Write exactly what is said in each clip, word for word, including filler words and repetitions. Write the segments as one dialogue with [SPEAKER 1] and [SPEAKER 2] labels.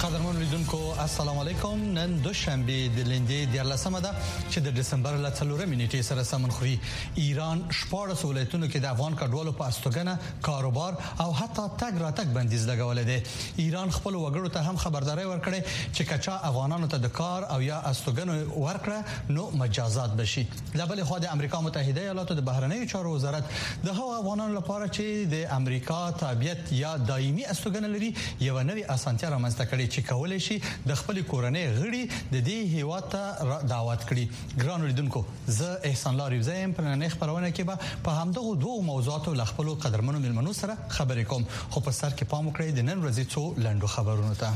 [SPEAKER 1] قدرمن لیدونکو السلام علیکم. نن دوشنبه د لندې د لسمه ده چې د دسمبر ل څلورمې نیټې سره سمون خوري. ایران شپږ ولایتونو کې د افغان کډوالو په استوګنه کاروبار او حتی تګ راتګ بندیز لګولې ده. ایران خپل وګړو ته هم خبرداري ورکړې چې کچا افغانانو ته د کار او یا استوګنو ورکړه نو مجازات بشي. لبل خو د امریکا متحده ایالاتو د بهرنیو چارو وزارت د هغو افغانانو لپاره چې د امریکا تابعیت یا دایمي استوګنه لري یو نوې اسانتیا رامنځته کړې چې کولای شي د خپل کورنۍ غړي د دې هیواد ته دعوت کړي. ګران لیدونکو زه احسان لاری زم په نن خبرونه کې به په همدغه دوه موضوعاتو ل خپل قدرمنو ملمنو سره خبرې کوم. خو په سر کې پام وکړئ د نن ورځې څو لنډو خبرونو ته.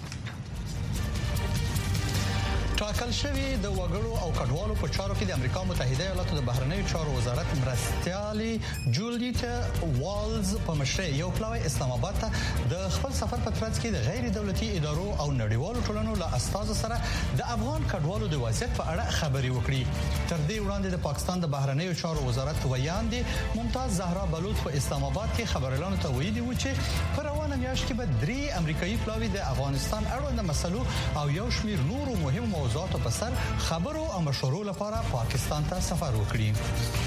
[SPEAKER 1] ټاکل شوی د وګړو او کډوالو په چارو کې د امریکا متحده ایالاتو د بهرنیو چارو وزارت مرستيالي جولیټا والز په مشرۍ یو پلاوی اسلام آباد ته د خپل سفر په ترڅ کې د غیر دولتي ادارو او نړیوالو ټولنو له استازو سره د افغان کډوالو د وضعیت په اړه خبرې وکړي. تر دې وړاندې د پاکستان د بهرنیو چارو وزارت ویاندې ممتاز زهرا بلوچ په اسلام آباد کې خبريالانو ته ویلي و چې په روانه میاشت کې به درې امریکایي پلاوی د افغانستان اړوند مسلو او یو شمېر نورو مهم موضوعات په سر خبرو او مشورو لپاره پاکستان ته سفر وکړي.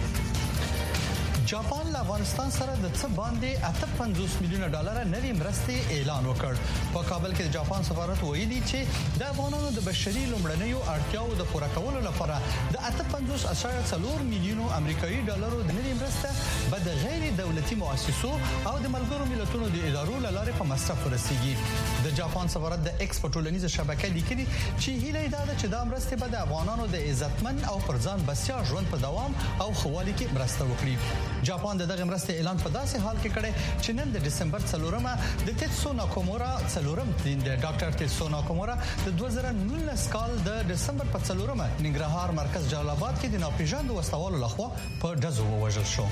[SPEAKER 1] جاپان له افغانستان سره د څه باندې اته پنځوس میلیونه ډالر نوي مرستې اعلان وکړ. په کابل کې د جاپان سفارت ویلي چې د افغانانو د بشري لومړنیو اړتیاو د پوره کولو لپاره د اته پنځوس اشاریه څلور میلیونو امریکایي ډالرو د نوي مرسته به د غیر دولتي مؤسسو او د ملګرو ملتونو د ادارو لاره په مصرف ورسیږي. د جاپان سفارت د ایکس په ټولنیزه شبکې لیکلي چې هیله ده چې دا مرسته به د افغانانو د عزتمن او پرځان بسیا ژوند په دوام او خوالي کې مرسته وکړي. جاپان دغه مرسته اعلان په داسې حال کې کړي چې نن د دسمبر څلورمه د تیتسو ناکامورا څلورم د ډاکټر تیتسو ناکامورا د دوه زره نولس کال د دسمبر په څلورمه ننګرهار مرکز جلال آباد کې د ناپېژاندو وسوالو لخوا په ډزو ووژل شو.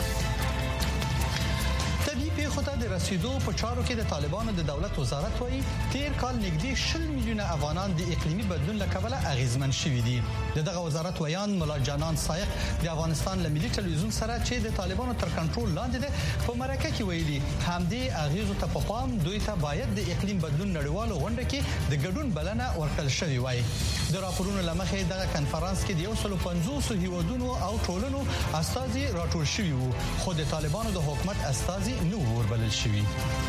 [SPEAKER 1] خو د رسیدو په چارو کې د طالبانو د دولت وزارت وایي تیر کال نږدې شل میلیونه افغانان د اقلیمي بدلون لکبله اغیزمن شوي دي. دغه وزارت ویان مولا جانان سایق د افغانستان له ملي ټلویزیون سره چې د طالبانو تر کنټرول لاندې ده په مرکه کې ویلي همدې اغیزو ته په پام دوی ته باید د اقلیم بدلون نړیوالو غونډه کې د ګډون بلنه ورکړل شوې وای. د راپورونو لمخې دغه کنفرانس کې د یو سل پنځوس هیوادونو او ټولنو استازي راټول شوي وو خو د طالبانو د حکومت استازي نو وربلل شوي.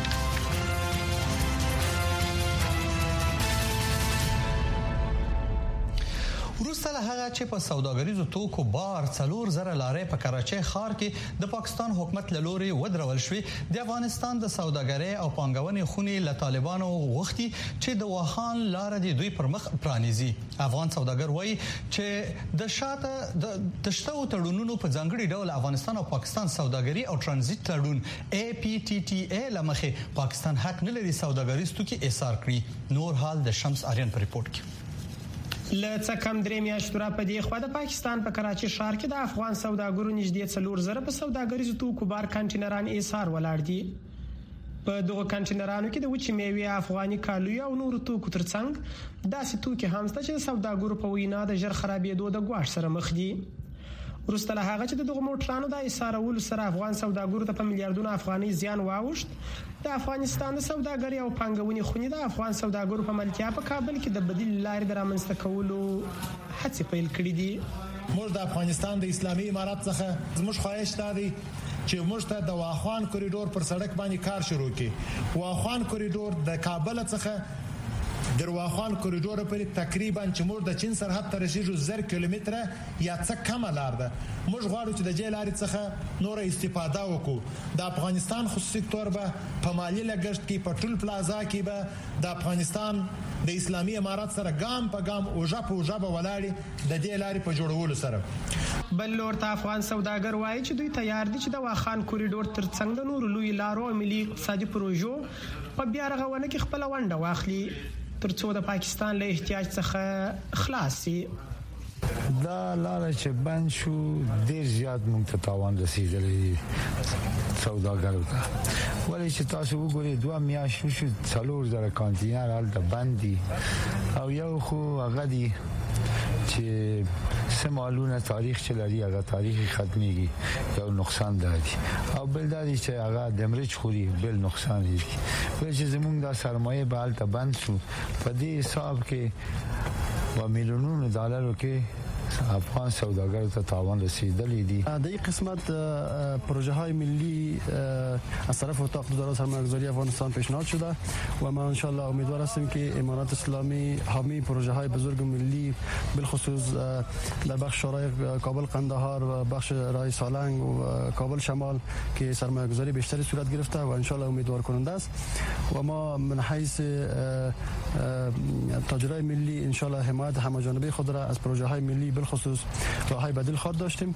[SPEAKER 1] وروسته له هغه چې په سوداګریزو توکو بار څلور زره لارې په کراچۍ ښار کې د پاکستان حکومت له لوري ودرول شوې د افغانستان د سوداګرۍ او پانګونې خونې له طالبانو غوښتي چې د واخان لار د دوی پر مخ پرانیزي. افغان سوداګر وایي چې د شاته د تشتو تړونونو په ځانګړي ډول افغانستان او پاکستان سوداګري او ترانزیت تړون اي پی ټي ټي اي لمخې پاکستان حق نه لري سوداګریز توکي ایثار کړي. نور حال د شمس آریان په ریپورت کې.
[SPEAKER 2] لڅ کم درې میاشتو را پدې خو د پاکستان په کراچي ښار کې د افغان سوداګرو نږدې څلور زره په سوداګریزو توکو بار کانټینران ایثار ولاړ دي. په دغه کانټینرانو کې د وچې میوې، افغاني کالو او نورو توکو ترڅنګ داسې توکي هم شته چې د سوداګرو په وینا د ژر خرابېدو د ګواښ سره مخ دي. وروسته له هغه چې دغه موټرانو د ایثارولو سره افغان سوداګرو ته په میلیارډونو افغاني زیان واوښت، د افغانستان د سوداګرۍ او پانګونې خونې د افغان سوداګرو په ملتیا په کابل کې د بدیل لارې د رامنځته کولو هڅې پیل کړې دي.
[SPEAKER 3] موږ د افغانستان د اسلامي امارت څخه زموږ خواهش دی چې موږ ته د واخان کوریډور پر سړک باندې کار شروع کړي. واخان کوریډور د کابل څخه د واخان کوریډور پر تقریبا چې موږ د چین سرحد ته رسیدو زر کیلومتره یا څه کم لار ده. موږ غواړو چې د جې لارې څخه نور استفاده وکړو. د افغانستان خصوصي سکتور به په مالی لګښت کې په ټول پلازا کې به د افغانستان د اسلامي امارت سره ګام په ګام اوجه په اوجه به ولاړي د دې لارې په جوړولو سره.
[SPEAKER 2] بل لور ته افغان سوداګر وایي چې دوی تیار دي چې د واخان کوریډور ترڅنګ د نورو لوی لارو او ملي اقتصادي پروژو په بیا رغونه کې خپل ونډه واخلي ترڅو د پاکستان له احتیاج څخه خلاص شي.
[SPEAKER 4] دا لاره چې بند شو ډیر زیات موږ ته تاوان رسیدلی سوداګرو ته. ولې چې تاسو وګورئ دوه میاشتې شو څلور زره کانټینر هلته بند دي او یو خو هغه دي چې سمالونه تاریخ چې لري هغه تاریخ ختميږي یو نقصان دی او بل دا چې هغه د مرچ خوري بل نقصان دی چې زمونږ د سرمایه به الته بند شو په دې حساب کې و میلیونونو ډالرو کې افغان سوداگر ته تاوان رسیدلی دی.
[SPEAKER 5] در این قسمت پروژه های ملی از طرف اتاق وزارت سرمایه‌گذاری افغانستان پیشنهاد شده و ما ان شاء الله امیدوار هستیم که امارات اسلامی حامی پروژه های بزرگ ملی بالخصوص در بخش شورای کابل قندهار و بخش راه سالنگ و کابل شمال که سرمایه‌گذاری بیشتری صورت گرفته و ان شاء الله امیدوار کننده است و ما من حیث تاجرای ملی ان شاء الله حمایت همه‌جانبه خود را از پروژه های ملی بالخصوص راههای بدیل خود داشتیم.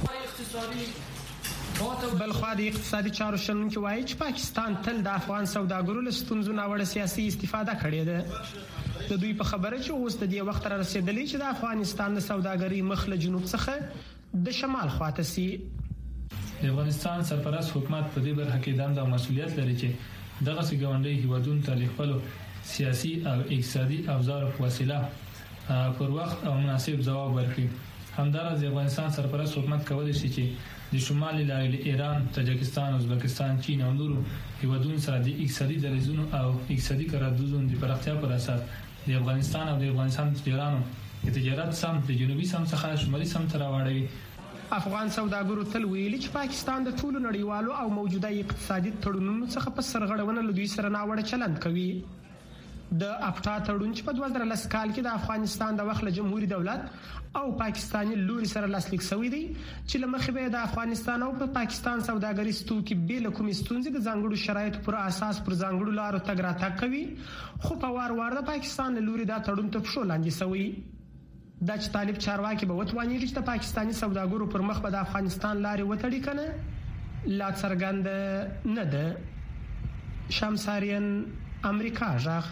[SPEAKER 2] بلخوا د اقتصادي چارو شنونکي وایي چې پاکستان تل د افغان سوداګرو له ستونزو ناوړه سیاسي استفاده کړې ده. د دوی په خبره چې اوس د دې وخت را رسیدلی چې د افغانستان د سوداګرۍ مخ له جنوب څخه د شمال خواته سي.
[SPEAKER 6] د افغانستان سرپرست حکومت په دې برخه کې دنده او مسؤلیت لري چې دغه څنګهوندۍ هیوادونو ته خپل سیاسي او اقتصادي اوزار په وسیله پر وخت او مناسب جواب ورکړي. همدارس د افغانستان سرپرست حکومت کولی شي چې د شمالي لارې ایران، تاجکستان، ازبکستان، چین او نورو هیوادونو سره د اقتصادي دریځونو او اقتصادي قراردادونو د پراختیا پر اساس د افغانستان او د افغانستان تجارانو د تجارت سم د جنوبي سم څخه شمالي سم ته راوړي.
[SPEAKER 2] افغان سوداګرو تل ویلي چې پاکستان د ټولو نړیوالو او موجوده اقتصادي تړونونو څخه په سرغړونه له دوی سره ناوړه چلند کوي. د اپټا تړون چې په دوه زره لس کال کې د افغانستان د وخت له جمهوریت دولت او پاکستاني لوري سره لاسلیک شوی دی چې لمخې به د افغانستان او په پاکستان سوداګریز توکي به له کومې ستونزې د ځانګړو شرایطو پر اساس پر ځانګړو لارو تګ راتګ کوي، خو په وار وار د پاکستان له لوري دا تړون ته پښو لاندې شوی. دا چې طالب چارواکي به وتوانیږي چې د پاکستاني سوداګرو پر مخ به د افغانستان لارې وتړي کنه لا څرګند نه ده. شمساریان امریکا ژغ.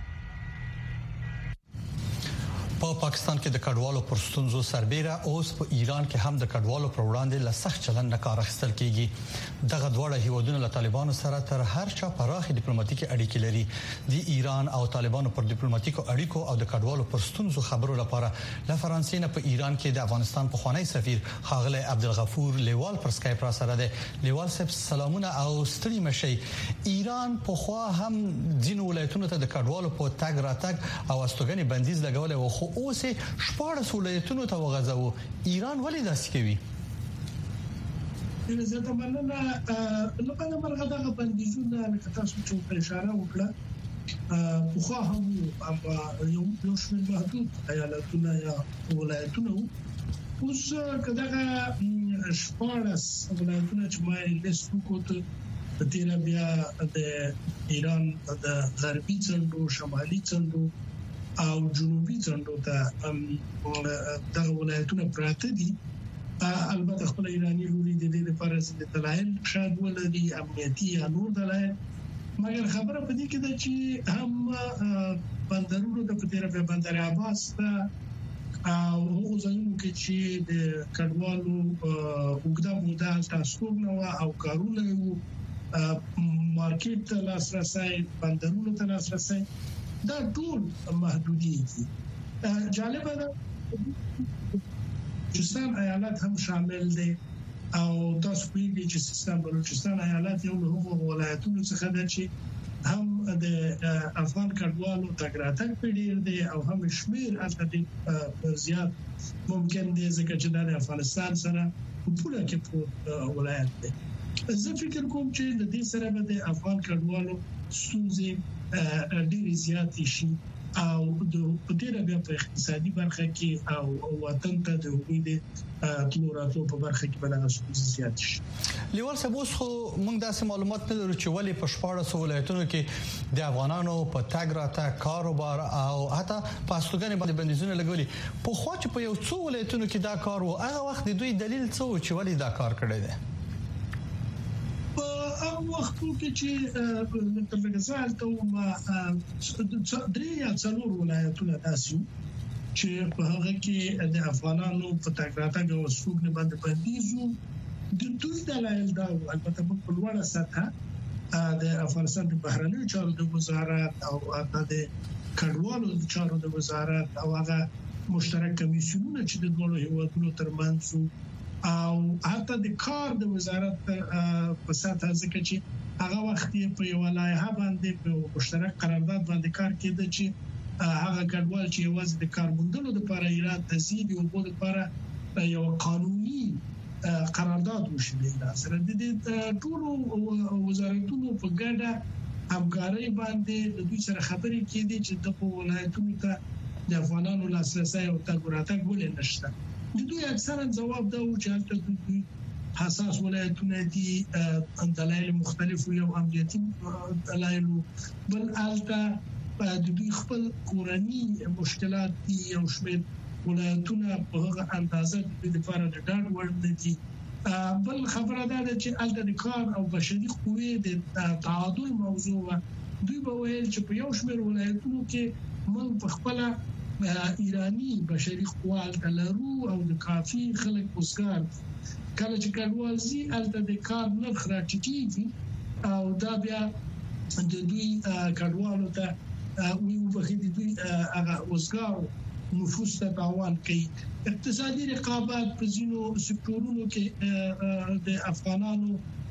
[SPEAKER 1] په پاکستان کې د کډوالو پر ستونزو سربېره اوس په ایران کې هم د کډوالو پر وړاندې له سخت چلند نه کار اخیستل کیږي. دغه دواړه هیوادونه له طالبانو سره تر هر چا پراخې ډیپلوماټیکي اړیکې لري. د ایران او طالبانو پر ډیپلوماټیکو اړیکو او د کډوالو پر ستونزو خبرو لپاره له فرانسې نه په ایران کې د افغانستان پخوانی سفیر ښاغلی عبدالغفور لیوال پر سکایپ را سره دی. لیوال صاحب سلامونه او ستړي مشي. ایران په خوا هم ځینو ولایتونو ته د کډوالو په تګ راتګ او استوګنې بندیز لګولې و، خو اوس شپږ ولایتونو ته وغځاوه. ایران ولې داسې کوي؟
[SPEAKER 7] زه د مننه نو په مرغه دغه بندیزونه لکه تاسو چې په اشاره وکړه په خو هم یو یو شمېر محدود ایالتونه یا ولایتونه اوس کداغه شپږ ولایتونه چې ما یې لیست وکړ د تیر بیا د ایران د غربي څنډو، شمالي څنډو او جنوبي څنډو ته دغه ولایتونه پراته دي. البته خپل ایرانی لوري د دې لپاره چې د دلایل شاید ولري امنیتي یا نور دلایل، مګر خبره په دې کې ده چې هم بندرونو د پدیره په بندر عباس ته او هغه ځایونو کې چې د کډوالو وګړه موده تاسو نو او کارونه یو مارکیټ ته لاسرسي، بندرونو ته لاسرسي، دا ټول محدودي دي. جالب ده بلوچستان ایالت هم شامل دي او تاسو پیږي چې سیستم بلوچستان ایالت یو له هغو ولایتونو څخه ده چې هم د افغان کډوالو تګ راتګ پیډیر دي او هم شمیر البته زیات ممکن دي ځکه چې د افغانستان سره په پوره کې په ولایت دي. زه فکر کوم چې د دې سره به د افغان کډوالو ستونزې ډېر زیات شي او د پدیره بیا په اقتصادي برخه کې او وطن ته د امید تلوراتو په برخه کې بلغه زیات شي.
[SPEAKER 1] لیوال صاحب اوس خو موږ داسې معلومات نه لرو چې ولې په شپږ ولایتونو کې د افغانانو په تګ راتګ کاروبار او حتی پاستوګنې باندې بندیزونه لګولي. په خو چې په یو څو ولایتونو کې دا کار وو، هغه وخت د دوی دلیل څه و چې ولې دا کار کړی دی؟
[SPEAKER 7] هغه وخت کې چې تر لږه ته ما درې یا څلور ولایتونه داسې چې په هغه کې د افغانانو په تګ راتګ او سوګنه باندې بندیزو د دوی دلایل دا البته په لوړه سطحه د افغانستان د بهرنیو چارو د وزارت او د کډوالو چارو د وزارت او هغه مشترک کمیسیونونه چې د دوه هیوادونو ترمنځ او حتی د کار د وزارت په ساته ځکه چې هغه وخت په یو لایحه باندې په مشترک قرارداد باندې کار کېده چې هغه کډوال چې یوازې د کارموندلو لپاره ایران تزيد او په لپاره یو قانوني قرارداد وشي د سره د ټول وزارتونو په ګډه همکاري باندې د دوی سره خبرې کېدي چې د ولایتونو ته د افغانانو لاسرسي او تګوراتګ ولې نشته د دوی اکثرا جواب دا و چې د دوی حساس ولایتونه دي دلایل مختلف یو امنیتي دلایل بل الته د دوی خپل کورني مشکلات دي او شمېر ولایتونه په هغه اندازه د لپاره د ډاډ وړ دي بل خبره ده چې الته د کار او بشري قوې د تعادل موضوع دوی به ویل چې په یو شمېر ولایتونو کې موږ په خپل ایرانی بشري قوال لرو او د کافي خلک وسګار کله چې کډوال زی الته د کار نرخ راټیټیږي او دا بیا د دوی کډوالو ته وی وبخې د دوی هغه وسګار نفوس ته تاوان کوي اقتصادي رقابت په ځینو سکتورونو کې د افغانانو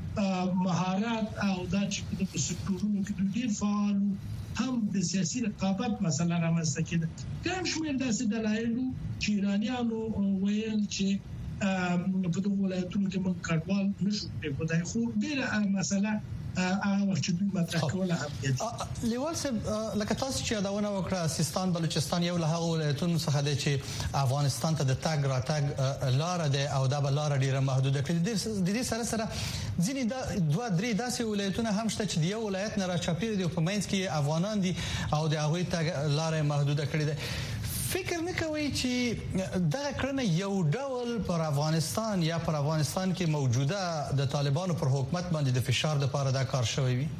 [SPEAKER 7] مهارت او دا چې په سکتورونو کې ډېر فعال هم د سیاسي رقابت مسله رامنځته کېده کوم شمېر داسې دلایل چې ایرانیانو ویل چې په دغه ولایتونو کې موږ کډوال نشو پرېښودای خو ډېره مسله هغه وخت چې دوی مطرح کوله امنیتي
[SPEAKER 1] لیوال صاحب لکه تاسو چې یادونه وکړه سیستان بلوچستان یو له هغه ولایتونو څخه دی چې افغانستان ته د تګ راتګ لار ده او دا بل لار ډیره محدوده کړي د دې سره سره ځینې دا دوه درې داسې ولایتونه هم شته چې د یو ولایت نه راچاپیر دي په منځ کې افغانان دي او د هغه تګ لار محدوده کړي ده فکر نه کوي چې دا کړنه یو ډول پر افغانستان یا پر افغانستان کې موجوده د طالبانو پر حکومت باندې د فشار لپاره دا کار شوی وي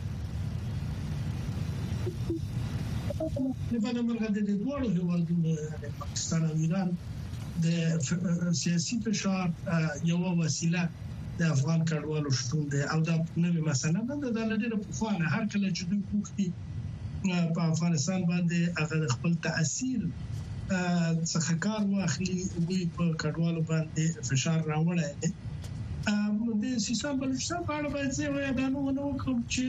[SPEAKER 7] لپاره مرغه د دوه هیوادونو پاکستان او ایران د سیاسي فشار یو وسیله د افغان کډوالو شتون دی او دا نوې مسله نه ده د لړ په خوانه هر کله چې دوی وختي په افغانستان باندې هغه خپل تاثیر څخه کار واخلي دوی په کډوالو باندې فشار راوړی دی د سیستان بلوچستان په اړه باید زه وایم نو کوم چې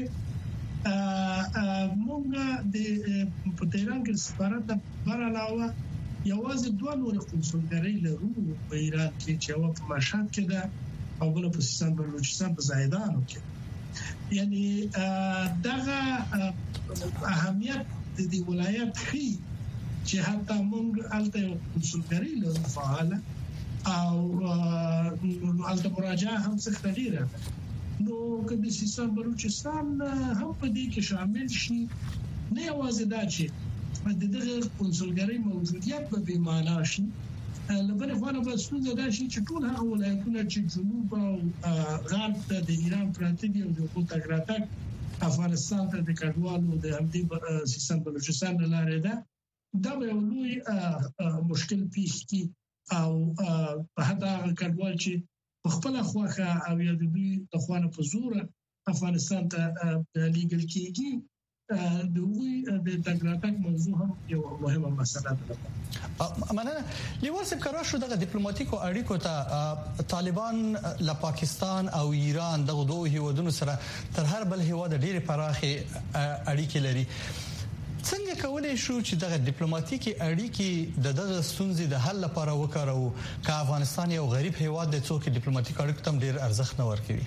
[SPEAKER 7] موږ د په تهران کې سفارت بر علاوه یوازې دوه نور قونسلګرۍ لرو په ایران کې چې یو په مشهد کې ده او بل په سیستان بلوچستان په زاهدانو کې یعنی دغه اهمیت د دې ولایت خي چې حتی موږ الته یو قونسلګرۍ لرو فعاله او الته مراجعه هم څه ډیره نو کله چې سیستان بلوچستان هم په دې کې شامل شي نه یوازې دا چې د دغه قونسلګرۍ موجودیت به بې معنا شي لبنه خو نه بس نو دا شي چې ټول هغه ولایتونه چې جنوب او غرب ته د ایران پراته دي او د کوتاګراتک افغانستان ته د کډوالو د همدې سیستان بلوچستان لاره ده دا به لوی مشکل پیښ کی او په هدا کډوال چې خپل خواخه او یا د دوی د خوانه په زور افغانستان ته لیګل کیږي د وی د تګراتک موضوع هم یو مهمه مسله ده
[SPEAKER 1] مننه لیوال صاحب کارو شو دغه ډیپلوماټیکو اړیکو ته طالبان له پاکستان او ایران دغه دوه هیوادونو سره تر هر بل هیواد ډېر پراخه اړیکې لري څنګه کولای شو چې دغه ډیپلوماټیکي اړیکې د دغه ستونزې د حل لپاره وکړو که افغانستان یو غریب هیواد دی څوک ډیپلوماټیک اړیکو ته ډېر ارزښت نه ورکوي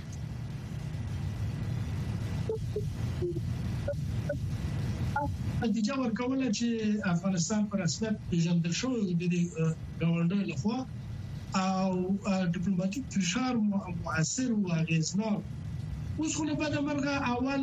[SPEAKER 7] نتیجه ورکوله چې افغانستان پر رسمیت پیژندل شوی د ګاونډي لخوا او ډیپلوماټیک فشار مؤثر او اغیزناک اوس خو په دغه مرغه اول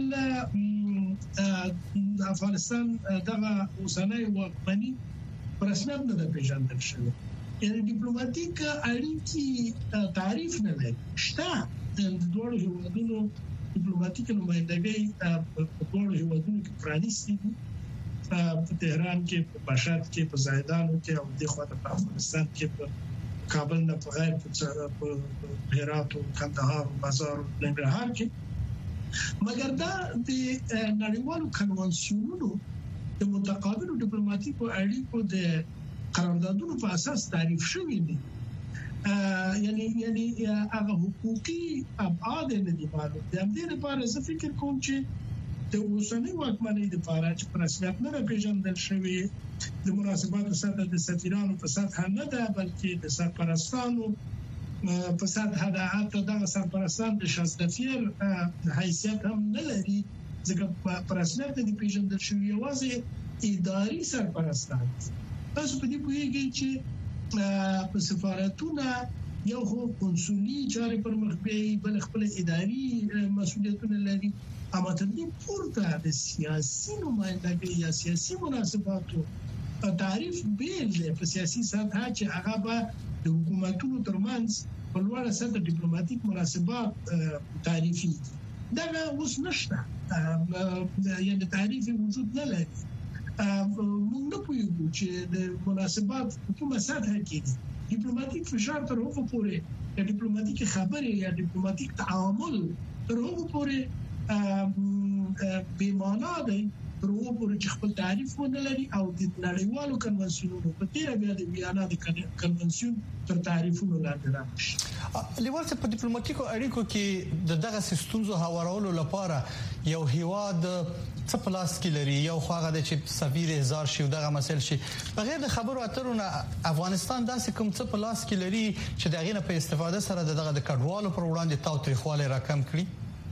[SPEAKER 7] افغانستان دغه اوسنۍ واکمني پر رسمیت نه پیژندل شوی یعنی ډیپلوماټیک اړیکې تعریف نه لري شته د دوه هیوادونو ډیپلوماټیک نمائندګۍ په دوه هیوادونو کې پرانیستي دي په تهران کې په مشهد کې په زاهدانو کې او د خواته په افغانستان کې په کابل نه په غیر په هرات او کندهار او بازار او ننګرهار کې مګر دا د نړیوالو کنوانسیونونو د متقابلو ډیپلوماټیکو اړیکو د قراردادونو په اساس تعریف شوی دي یعنی یعنی هغه حقوقي ابعاد نه دي معلوم دي. هم دې لپاره زه فکر کوم چې د اوسنۍ واکمنۍ لپاره چې په رسمیت نه پیژندل شوی د مناسباتو سره د سفیرانو په سطح نه ده بلکې د سرپرستانو په سطح د حتی د سرپرستان د شازدفیر حیثیت هم نه لري ځکه په رسمیت نه پیژندل شوی یوازې اداري سرپرستان. تاسو په دې پوهیږئ چې په سفارتونو یو هو کنسولي چارې پر مخ بیاي بل خپل اداري مسؤلیتونه لري اما تر دې پورته د سیاسي نمائندګۍ یا سیاسي مناسباتو تعریف بیل دی په سیاسي سطح چې هغه به د حکومتونو ترمنځ په لوړه سطح ډیپلوماټیک مناسبات تعریفي دا اوس نشته یعنی تعریف وجود نه لري. موږ نه پوهیږو چې د مناسبات په کومه سطح کې دي ډیپلوماټیک فشار تر هغه پورې یا ډیپلوماټیک خبرې یا ډیپلوماټیک تعامل تر هغه پورې بیمانا دی تر هغه پورې چې خپل تعریف ونه لري او د نړیوالو کنوانسیونونو په تیر بیا د ویانا د کنوانسیون تر تعریفونو لاندې راشي.
[SPEAKER 1] لیوالته په ډیپلوماټیکو اړیکو کې د دغه سیستمزو هوارولو لپاره یو هیواد څه پلاس کې لري یو خواغه د چې سفیر هزار شي دغه مسل شي بغیر د خبرو اترو نه افغانستان داسې کوم څه پلاس کې لري چې دغه نه په استفاده سره دغه د کډوالو پر وړاندې تاو تاریخواله راکم کړي.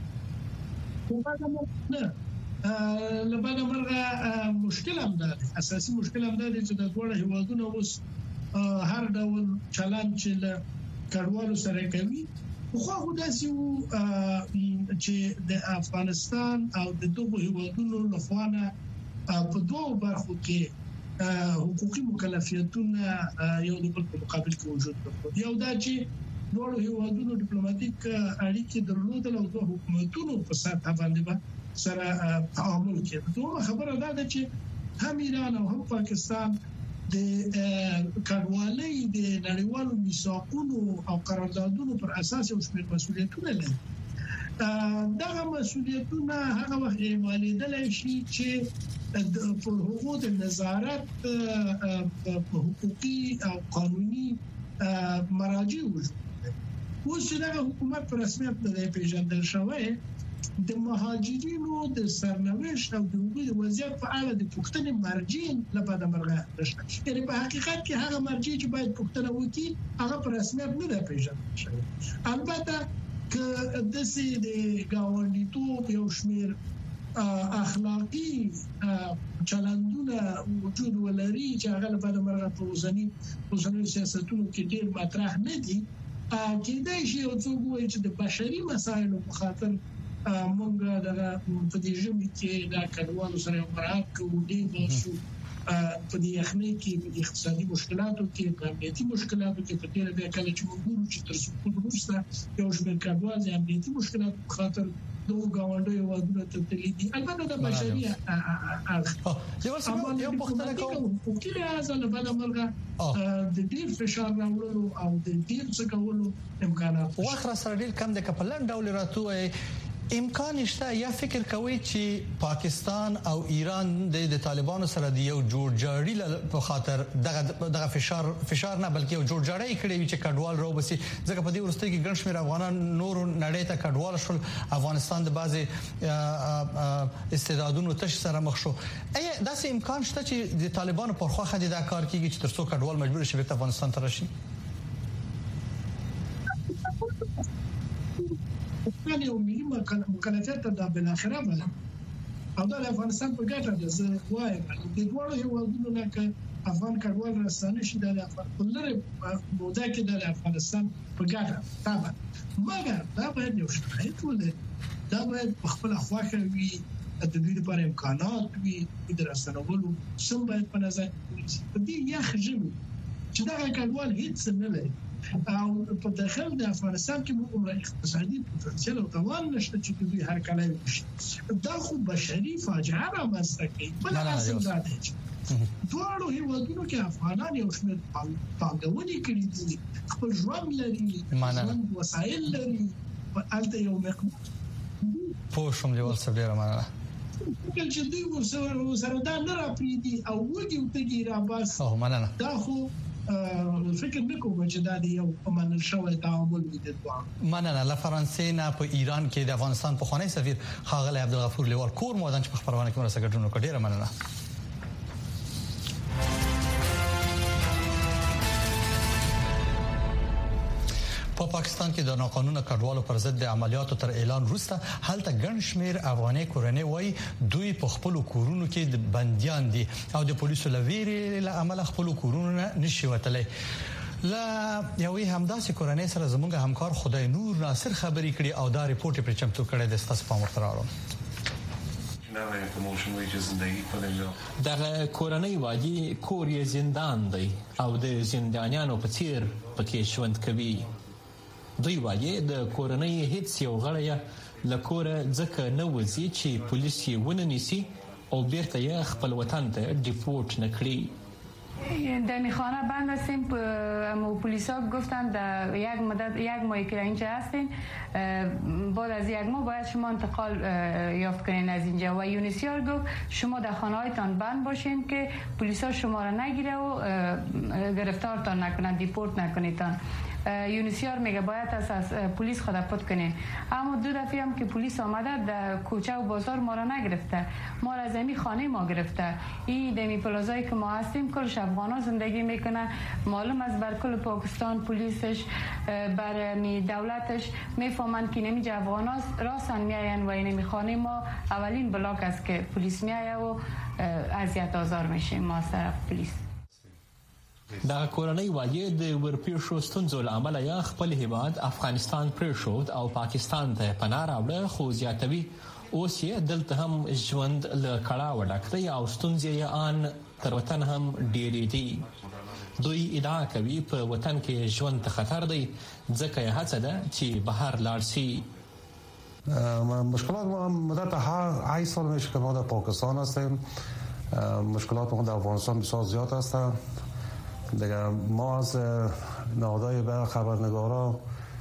[SPEAKER 7] نه لبنه مرغه مشکل هم ده اساسي مشکل هم ده چې د ټول هیوادونو اوس هر ډول چلان چې له کډوالو سره کوي خو خو داسې وو چې د افغانستان او د دوه هیوادونو لخوانه په دوه برخو کې حقوقي مکلفیتونه یو د بل په مقابل کې وجود لري. یو دا چې ټول هیوادونو ډیپلوماټیک اړیکې درلودل او دوه حکومتونو په سطح باندې سره تعامل کوي. دوه خبره ده چې هم ایران او هم پاکستان د کډوالۍ د نړیوالو میثاقونو او قراردادونو پر اساس یو شمېر مسؤلیتونه لري. دغه مسؤلیتونه هغه وخت مالیدل شي چې په حقوق نظارت حقوقي او قانوني مراجع وجود لري. اوس دغه حکومت پر رسمیت نه پیژندل شوی د مهاجرینو د سرنوشت او د وګړي وضعیت په اړه د پوښتنې مرجع لپاره مرغه نشته. یعنی په حقیقت کې هغه مرجع چې باید پوښتنه وکړي هغه پر رسمیت نه ده پیژندل شوی. البته که د سي د گاونډیتوب یو شمېر اخلاقی چلندونه وجود ولري چې هغه لپاره مرغه په وزنی وزنی سیاستونو کې ډېر مطرح نه دي کېدای شي او څوک وایي چې د بشري مسایلو په خاطر مونږ دغه په دې ژمي کې د کډوالو سره مراعات کوو دي باسو په دې یخنۍ کې په اقتصادي مشکلاتو کې په امنیتي مشکلاتو کې په ډېر بیا کله چې موږ ګورو چې تر څو وروسته یو شمېر کډوال د امنیتي مشکلاتو په خاطر دوه گاونډیو هیوادونو ته تللي دي. البته د بشري اړخ
[SPEAKER 1] یو پوښتنه کوم
[SPEAKER 7] په کې راځي لپاره مرګه د ډیر فشار راوړلو او د ډیر څه کولو امکانات
[SPEAKER 1] واخره سره ډیر کم د کپلن ډول راتوي امکان نشته یا فکر کوي چې پاکستان او ایران د طالبانو سره د یو جوړ جاړي په خاطر دغه دغه فشار فشار نه بلکې یو جوړ جاړي کړی چې کډوال راو بسي ځکه په دې ورسته کې ګڼ شمېر افغانان نور نړۍ ته کډوال شول افغانستان د بعضي استعدادونو تش سره مخ شو. ایا داسې امکان شته چې د طالبانو په خوا د دا کار کیږي چې ترڅو کډوال مجبور شي په افغانستان ته راشي؟
[SPEAKER 7] افغان یو ملي مکلفیت ده بل اخره بل او د افغانستان په ګټه ده. زه وایم د دوه هیوادونو نه ک افغان کډوال راستانه شي د افغان لري موده کې د افغانستان په ګټه طبعا مګر دا باید یو شرایط ولري دا باید په خپل خواخه وي د دې لپاره امکانات وي د راستنولو سم باید په نظر ونیسي. په دې یخ ژمي چې دا کډوال هیڅ نه لري او په داخل د افغانستان کې موږ اقتصادي پوتنسیال او توان نشته چې دوی هر کله وشي. دا خو بشري فاجعه رامنځته کوي. بل اصل دا دی چې دوه هیوادونو کې افغانان یو شمېر پانګونې کړې دي خپل ژوند لري ژوند وسایل لري البته یو مقدار
[SPEAKER 1] پوه شوم لیوال صاحب ډیره مننه.
[SPEAKER 7] کله چې دوی ورسره دا نه راپریدي او وږي وتګي را بس
[SPEAKER 1] او مننه
[SPEAKER 7] دا خو فکر نکوم چې دا دی یو منل شوی تعامل دی دغه
[SPEAKER 1] مننه له فرانسې نه په ایران کې د افغانستان په خوانی سفیر ښاغلی عبدالغفور لیوال کور مودن چې په خبرونه کې مرسته ګډون وکړ. ډیره مننه. په پاکستان کې د ناقانونه کډوالو پر ضد د عملیاتو تر اعلان وروسته هلته ګڼ شمیر افغاني کورنۍ وایي دوی په خپل کورونو کې د بنديان دي او د پولیسو لویري له عمل خپل کورونو نشي وتلی. لا یوې همداسې کورنۍ سره زموږ همکار خدای نور ناصر خبرې کړي او دا ریپورت پر چمتو کړی د تاسو په مرتراړو.
[SPEAKER 8] دغه کورنۍ وایي کور یې زندان دی او د زندانیانو په څیر پکې ژوند کوي. دوی وایي د کورنۍ هیڅ یو غړی له کوره ځکه نه وځي چې پولیس یې ونه نیسي او بیرته یې خپل وطن ته ډیپورت نکړي.
[SPEAKER 9] در میخانه بند هستیم. پلیس ها گفتن در یک مدت یک ماهی که اینجا هستیم بعد از یک ماه باید شما انتقال یافت کنین از اینجا و یونیسیار گفت شما در خانه هایتان بند باشین که پلیس ها شما را نگیره و گرفتارتان نکنن دیپورت نکنیتان. یونیسیار میگه باید از, از پلیس خدمت کنین اما دو دفعه هم که پلیس آمده در کوچه و بازار ما را نگرفته ما را از امی خانه ما گرفته. این دمی پلازایی که ما هستیم کلش افغان ها زندگی میکنه معلوم از بر کل پاکستان پلیسش بر می دولتش میفهمن که نمی افغان ها راستن میاین و این خانه ما اولین بلاک است که پلیس میایه و اذیت آزار میشیم ما از طرف پلیس.
[SPEAKER 8] دا کورنۍ وایي د ورپېښو ستونزو له امله یې خپل هیواد افغانستان پرېښود او پاکستان ته پناه راوړه خو زیاتوي اوس یې دلته هم ژوند له کړاوه ډک دی او ستونزې یې ان تر وطن هم ډېرې دي. دوی ادعا کوي په وطن کې ژوند ته خطر دی ځکه یې هڅه ده چې بهر لاړ شي.
[SPEAKER 10] مشکلات ما مدت هشت سال میشه که ما در پاکستان هستیم. مشکلات ما در افغانستان بسیار زیاد هستند. دیگه ما از نهادهای به خبرنگارا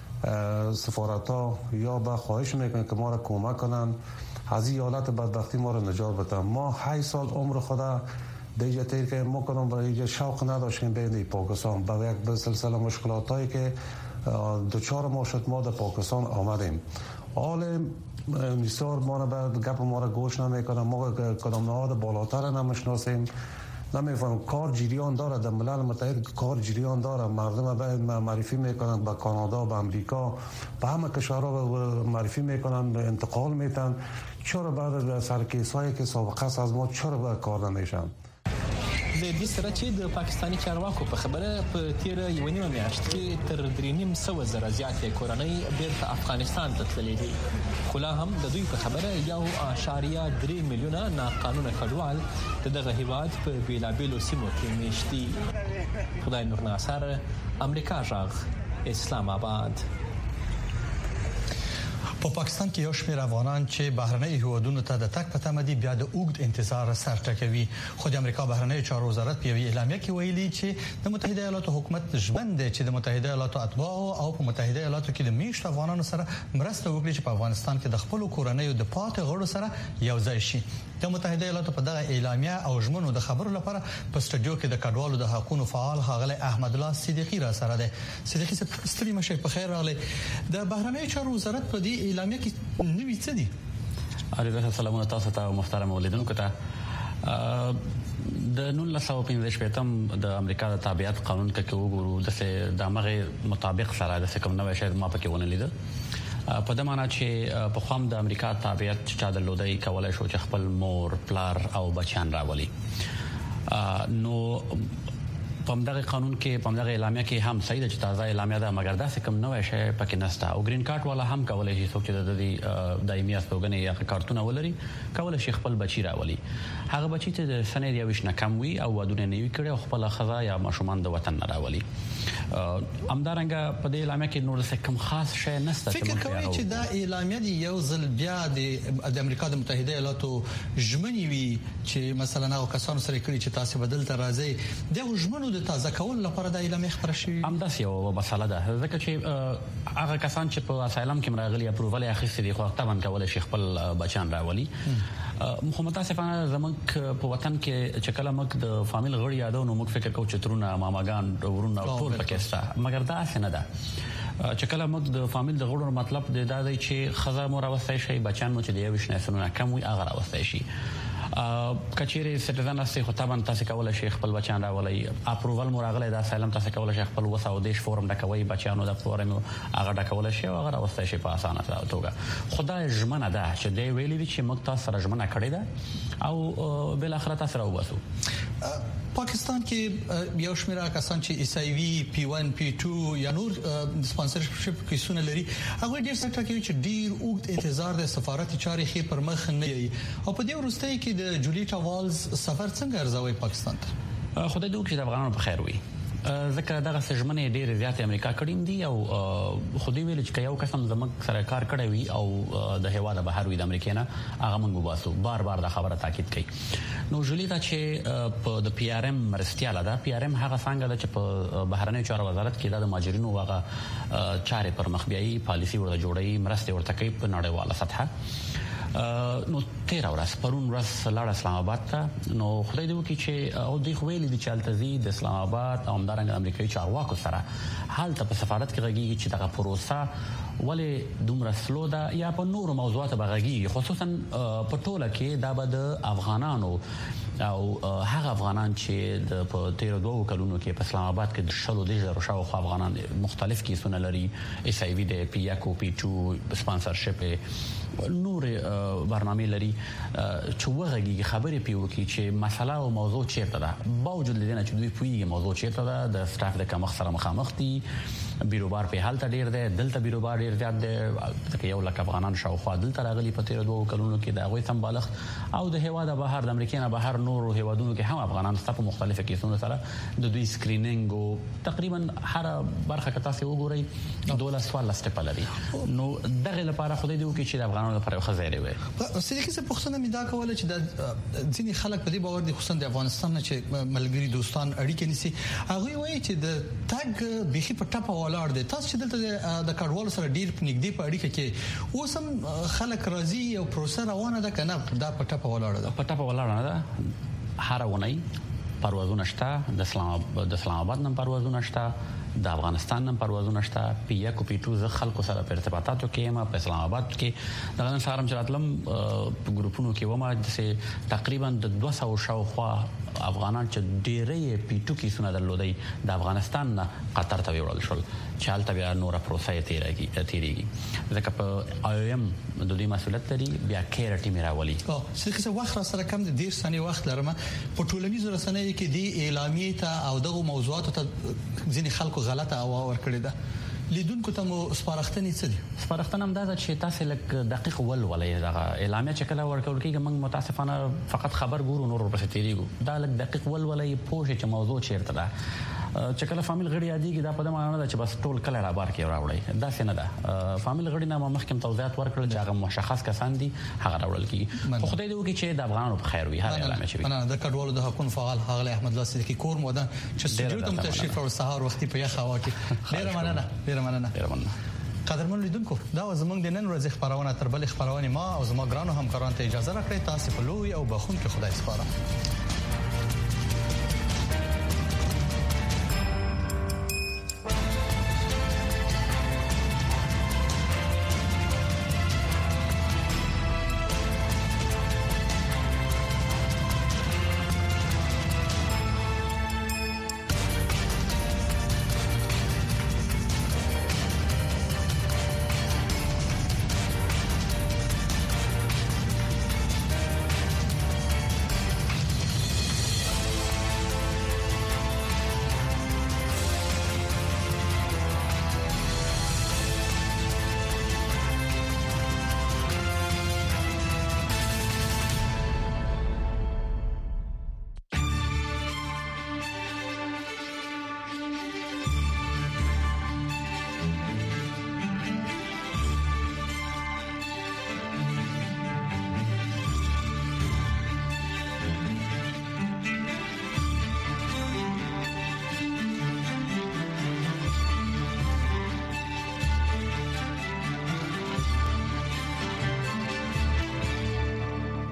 [SPEAKER 10] سفارت‌ها یا به خواهش میکنیم که ما را کمک کنن از این حالت بدبختی ما را نجات بدن. ما هشت سال عمر خدا دیگه تیر که ما کنم برای شوق نداشتیم به پاکستان با یک به سلسله مشکلاتایی که دوچار ما شد ما در پاکستان آمدیم. حال بسیار ما را به گپ ما را گوش نمیکنن. ما کدام نهاد بالاتر نمیشناسیم نمیفهم. کار جریان داره در ملل متحد کار جریان داره مردم باید معرفی میکنن به کانادا به امریکا به همه کشورها معرفی میکنن انتقال میتن. چرا بعد سرکیسایی که سابقه است از ما چرا باید کار نمیشن؟
[SPEAKER 8] د دې سره چې د پاکستاني چارواکو په خبره په تیره یوه نیمه میاشت کې تر درې نیم سوه زره زیاتې کورنۍ بیرته افغانستان ته تللې دي خو لا هم د دوی په خبره یو اعشاریه درې میلیونه ناقانونه کډوال د دغه هیواد په بېلابېلو سیمو کې میشت دي. خدای نور ناصر امریکا غږ اسلام آباد.
[SPEAKER 1] په پاکستان کې یو شمېر افغانان چې بهرنۍ هیوادونو ته د تګ په تمه دي بیا د اوږد انتظار سر ټکوي. خو د امریکا بهرنۍ چارو وزارت په یوې اعلامیه کې ویلي چې د متحده ایالاتو حکومت ژمن دی چې د متحده ایالاتو اتباعو او په متحده ایالاتو کې د میشت افغانانو سره مرسته وکړي چې په افغانستان کې د خپل کورنۍ د پاتې غړو سره یو ځای شي. د متحده ایالاتو په دغه اعلامیه او ژمنو د خبرو لپاره په سټډیو کې د کډوالو د حقوقو فعال ښاغلی احمد الله صدیقی را سره دی. صدیقی ستړي مشه په خیر راغلی. د بهرنۍ چارو وزارت په دې اعلامیه کې نوې څه دي؟
[SPEAKER 11] علیکم سلامونه تاسو ته محترم اولیدونکو ته. د نولس سوه پنځه شپېتم د امریکا د تابعیت قانون کې وګورو د دغه مطابق سره د کوم نوې شی ما پکې ونه لیدل په دې معنی چې په خوام د امریکا تابعیت چا درلودای کولای شو چې خپل مور پلار او بچیان راولي. نو په دغه قانون کې په دغه اعلامیه کې هم صحیح ده چې تازه اعلامیه ده مګر دا څه کوم نوې شی پکې نشته او گرین کارت والا هم کولای شي څوک چې د دایمي استوګنې یا کارتونه ولري کولای شي خپل بچی راولي. هغه بچی چې د سنې یوش نه کم وي او ودونه نه وي کړي او خپل خزا یا ماشومان د وطن نه راولي. امدارنګه په دې اعلامیه کې نور څه کوم خاص شی نشته.
[SPEAKER 1] فکر کوي چې دا اعلامیه دی یو ځل بیا د امریکا د متحده ایالاتو ژمنې وي چې مثلا هغه کسانو سره کړي چې تاسو بدل ته راځي د ژمنو کډوالو د تازه کول لپاره د اعلامیه خبره شوې
[SPEAKER 11] هم داسې یو مسله ده ځکه چې هغه کسان چې په اسایلم کې راغلي اپروval یې اخیستي دي خو طبعا کولای شي خپل بچان راولي خو متاسفانه زموږ په وطن کې چې کله موږ د فامیل غړي یادو نو موږ فکر کوو چې ترونه ماماګان ورونه ټول پکې شته مګر دا څه نه ده چې کله موږ د فامیل د غړو مطلب د دا دی چې خزه مو راوستای شي بچان مو چې د یو شنه سنونه کم وي هغه راوستای شي کچېره سټیزن است خو طبعا تاسو کولای شئ خپل بچان راولي اپروval مراغله د اسایلم تاسو کولای شئ خپل وسه او دیش فورم ډکوي بچانو د فورم هغه ډکول شي او هغه راوستای شي په اسانه توګه خدای ژمنه ده چې دی ویلي دي چې موږ تاسو سره ژمنه کړې ده او بل اخر تاسو راوباسو
[SPEAKER 1] پاکستان کې یو شمېر کسان چې ایس ای وی پی ون پی ټو یا نور سپانسرشپ کیسونه لري هغه ډیر څه کوي چې ډیر اوږد انتظار د سفارت چارې خې پر مخ نه وي او په دې وروستۍ کې د جولیټا والز سفر څنګه ارزوي پاکستان ته
[SPEAKER 11] خدای دې وکړي د افغانانو په خیر وي ځکه دغه سجمنه ډېر زیات امریکا کړیم دي او خودي ویل چې یو قسم زموږ سره کار کړی وي او د هوا د بهر وي د امریکا نه هغه موږ وباسو بار بار د خبره تاکید کوي نو جولیتا چې په د پی ار ام مرستياله ده پی ار ام هغه څنګه چې په بهرنی چارو وزارت کې د ماجرینو هغه چارې پر مخ بیاي پالیسي ورته جوړي مرسته ورته کوي په نړیواله سطحه نو تیر ورځ پرون ورځ لاړ اسلام آباد ته نو خدای دې وکړي چې او دوی خو ویلي دي چې التزي د اسلام آباد او همدارنګه امریکایي چارواکو سره حالت په سفارت کې غږیږي چې دغه پروسه ولې دومره سلو ده یا په نورو موضوعاتو بغږیږي خصوصا په ټوله کې دا به د افغانانو او هغه افغانان چې د په تیر دوه کلونو کې په اسلام آباد کې د شلو د زرو شاو خو افغانان مختلف کیسونه لري ایس ای وی د پی یاکو پی ټو سپانسرشپ نور برنامه لري چې وغږیږي خبرې پیو کې چې مسله او موضوع چیرته ده باوجود لدینه چې دوی پوي موضوع چیرته ده د سټاف د کمخ سره مخامخ دي بیروبار په حالت ډیر ده دلته بیروبار ډیر زیات ده چې یو لک افغانان شاوخوا دلته راغلي په تیر دوه کلونو کې دا غوي سم بالغ او د هوا د بهر د امریکا نه بهر نور هوادونو کې هم افغانان ستاسو مختلفه کیسونو سره د دوی سکرینینګ او تقریبا هر برخه کې تاسو وګورئ دوله سوال لسته لري نو دغه لپاره خو دې وکړي چې د افغانانو لپاره خزایره وي
[SPEAKER 1] صدیقي څه پوښتنه مې دا کوله چې د ځینی خلک په دې باور دي خصوصا د افغانستان نه چې ملګری دوستان اړیکې نسی هغه وایي چې د تګ بيخي په ټاپه ولاړ دي تاسو چې دلته د کډوالو سره ډیر نږدې په اړیکه کې اوسم خلک راضي او پروسه روانه ده کنه دا په ټاپه ولاړ ده
[SPEAKER 11] په ټاپه ولاړ نه ده هر ونی پروازونه شته د اسلام د اسلام آباد نن پروازونه شته د افغانستان نن پروازونه شته پی یک او پی ټو ز خلکو سره په ارتباطاتو کې ما په اسلام آباد کې د نن سارم چراتلم په ګروپونو کې ومه چې تقریبا د دوه سوه شاوخوا افغانان چې ډېرې پی ټو کې سونه درلودي د افغانستان نه قطر ته وړل شول چې حالت بیا نور پروسه تیریږي تیریږي ځکه په آی ایم د دې مسولیت لري بیا کېر ټیم راولي
[SPEAKER 1] او څه وخت سره کم د ډیر ثانیې وخت لرم په ټولنیزو رسنیو کې د اعلامیې ته او دغه موضوعاتو ته ځینې خلکو غلطه او ور کړی ده لیدونکو ته مو سپارښتنې څه دي
[SPEAKER 11] سپارښتنه هم دا چې تاسو لک دقیق ول ولې دغه اعلامیه چې کله ورکول کېږي موږ متاسفانه فقط خبر ګورو نور ورپسې تیریږو دا لک دقیق ول ولې پوه چې موضوع چیرته ده چې کله فامیل غړي یادېږي دا په دې معنی نه ده چې بس ټول کله را بار کې راوړي دا څه نه ده فامیل غړي نه مخکې توضیحات ورکړل چې هغه مشخص کسان دي هغه راوړل کیږي خو خدای دې وکړي چې د افغانانو په خیر وي هغه اعلان شوی
[SPEAKER 1] نه د کډوالو د حقوقو فعال هغه احمد الله صدیقي کور مو ده چې سجود ته تشریف او سهار وختي په یخ هوا کې ډیر مننه ډیر مننه
[SPEAKER 11] ډیر مننه
[SPEAKER 1] قدرمن لیدونکو دا زمونږ د نن ورځې خبرونه تر بل خبرونه ما او زما ګرانو همکارانو ته اجازه راکړئ تاسو په لوی او بخون کې خدای سپارم